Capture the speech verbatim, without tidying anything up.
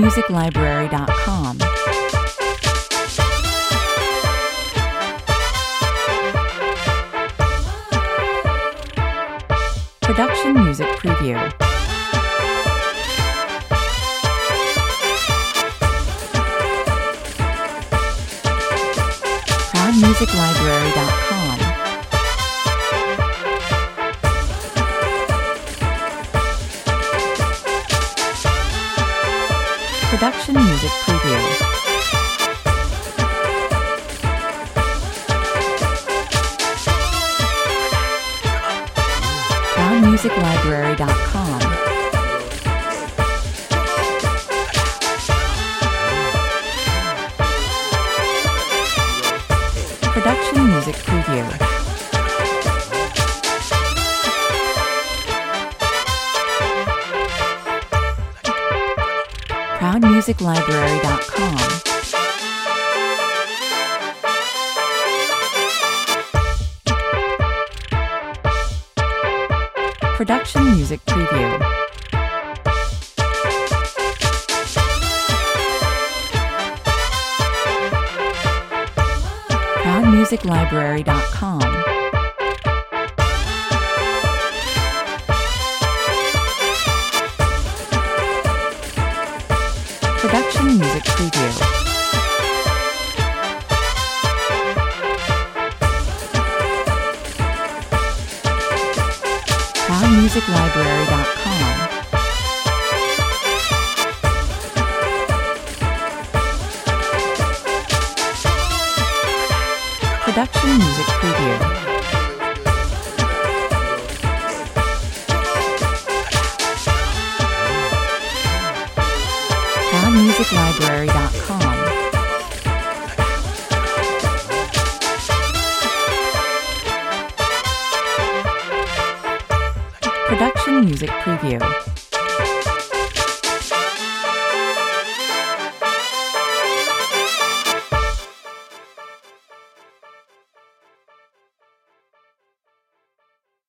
music library dot com. Production Music Preview. proud music library dot com. Production Music Preview. proud music library dot com. Production Music Preview. proud music library dot com. Production Music Preview. proud music library dot com. Production Music Preview. proud music library dot com. Production Music Preview. proud music library dot com. Production Music Preview.